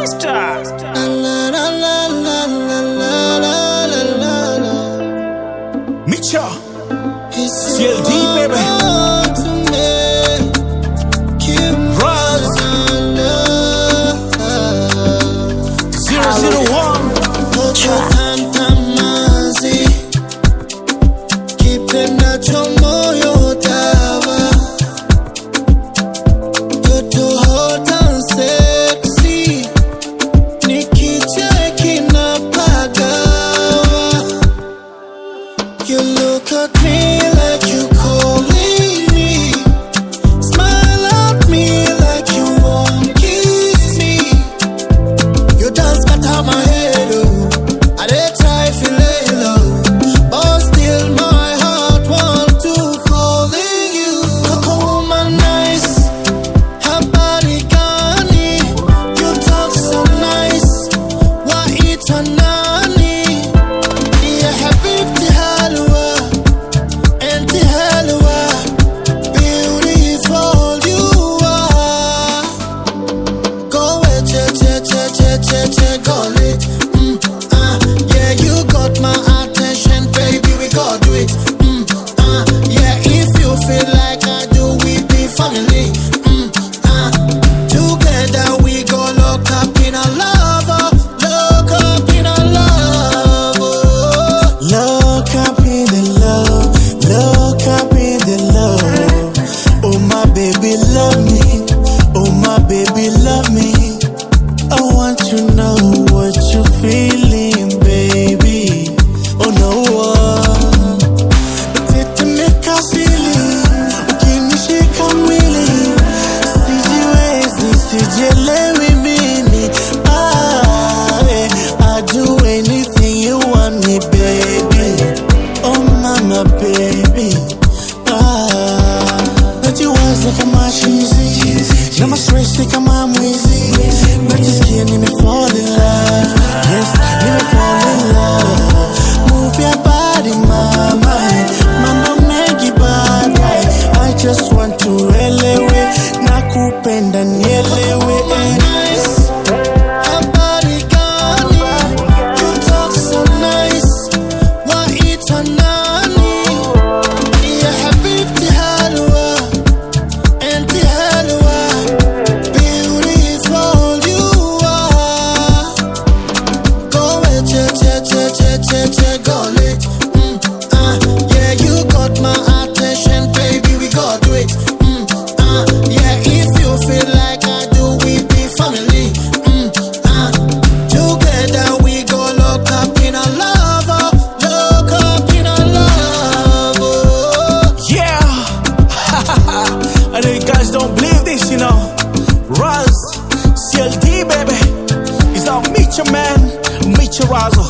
Mr. Micha, CLD baby, Raz 001 Kipenda chomoyo dawa Toto hot and sexy Nikicheki na pagawa You look at me like you calling me Smile at me like you want kiss me You dance got my head oh I dey try feel lay low But still my heart want to calling you Coco woman nice Her body gani You talk so nice Waita nani Yeah habibti halwa Enti halwa Beautiful you are Go away che go lit Yeah you got my attention baby we gon' do it Yeah if you feel like I do we be family Together we go lock up in a love Lock up in a love Lock up in the love Lock up in the love Oh my baby love me Oh my baby love me I want to know what you're feeling, baby. Oh no, tetemeka feeling, ukinishika mwili, sijiwezi, sijelewi mimi. I do anything you want me, baby. Oh mama, baby. Najiwaza kama chizi, na maswezi kama mwizi. Najisikia nime fall in love. Yes, nime fall in love. Move your body, mama. Mambo mengi baadaye. I just want to elewe. Nakupenda nielewe. Nice. Her body gani. You talk so nice. Waita nani. Yeah, habibti halwa. Enti halwa. Beautiful you are. Go away, che go lit. Yeah, you got my attention, baby, we gon' do it. Yeah, if you feel like I do, we be family. Together we go lock up in a love, lock up in a love. yeah. I know you guys don't believe this, you know. Raz, CLD baby, it's not Micha man, Micha Raz